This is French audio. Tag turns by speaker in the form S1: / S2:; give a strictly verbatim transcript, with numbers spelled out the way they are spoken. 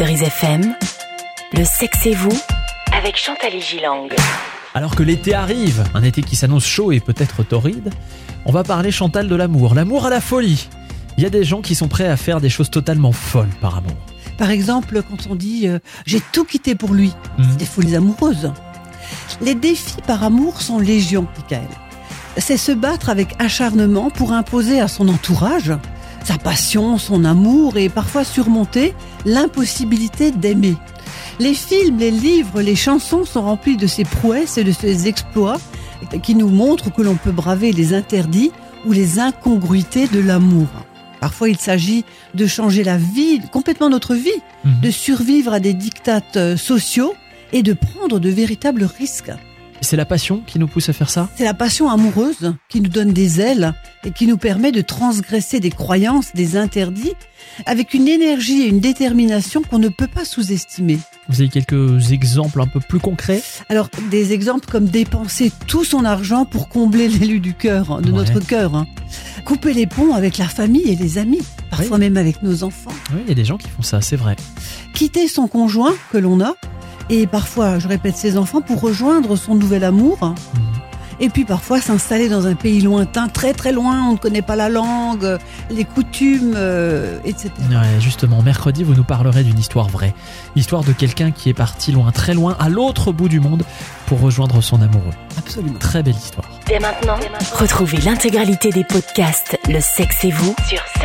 S1: Cerise F M, le sexe et vous, avec Chantal Gilang.
S2: Alors que l'été arrive, un été qui s'annonce chaud et peut-être torride, on va parler, Chantal, de l'amour. L'amour à la folie. Il y a des gens qui sont prêts à faire des choses totalement folles par amour.
S3: Par exemple, quand on dit euh, « j'ai tout quitté pour lui
S2: mmh. »,
S3: c'est des folies amoureuses. Les défis par amour sont légion, Michael. C'est se battre avec acharnement pour imposer à son entourage sa passion, son amour et parfois surmonter l'impossibilité d'aimer. Les films, les livres, les chansons sont remplis de ces prouesses et de ces exploits qui nous montrent que l'on peut braver les interdits ou les incongruités de l'amour. Parfois, il s'agit de changer la vie, complètement notre vie, mmh. de survivre à des diktats sociaux et de prendre de véritables risques.
S2: C'est la passion qui nous pousse à faire ça ?
S3: C'est la passion amoureuse qui nous donne des ailes et qui nous permet de transgresser des croyances, des interdits, avec une énergie et une détermination qu'on ne peut pas sous-estimer.
S2: Vous avez quelques exemples un peu plus concrets ?
S3: Alors, des exemples comme dépenser tout son argent pour combler l'élu du cœur, de ouais. notre cœur. Hein. Couper les ponts avec la famille et les amis, parfois oui. même avec nos enfants.
S2: Oui, il y a des gens qui font ça, c'est vrai.
S3: Quitter son conjoint que l'on a, et parfois, je répète, ses enfants pour rejoindre son nouvel amour. Mmh. Et puis parfois s'installer dans un pays lointain, très très loin, on ne connaît pas la langue, les coutumes, euh, et cetera.
S2: Ouais, justement, mercredi, vous nous parlerez d'une histoire vraie. L'histoire de quelqu'un qui est parti loin, très loin, à l'autre bout du monde, pour rejoindre son amoureux.
S3: Absolument.
S2: Très belle histoire.
S1: Dès maintenant, retrouvez l'intégralité des podcasts Le sexe et vous sur